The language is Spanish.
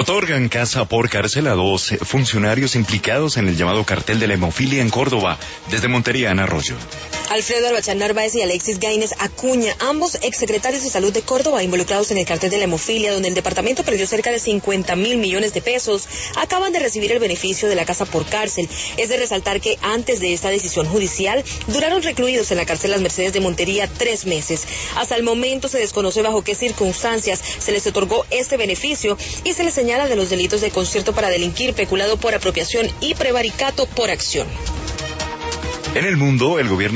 Otorgan casa por cárcel a 2 funcionarios implicados en el llamado cartel de la hemofilia en Córdoba. Desde Montería, Ana Arroyo. Alfredo Arbachán Narváez y Alexis Gaines Acuña, ambos exsecretarios de Salud de Córdoba, involucrados en el cartel de la hemofilia, donde el departamento perdió cerca de 50.000 millones de pesos, acaban de recibir el beneficio de la casa por cárcel. Es de resaltar que antes de esta decisión judicial, duraron recluidos en la cárcel Las Mercedes de Montería 3 meses. Hasta el momento se desconoce bajo qué circunstancias se les otorgó este beneficio y se les señala de los delitos de concierto para delinquir, peculado por apropiación y prevaricato por acción. En el mundo, el gobierno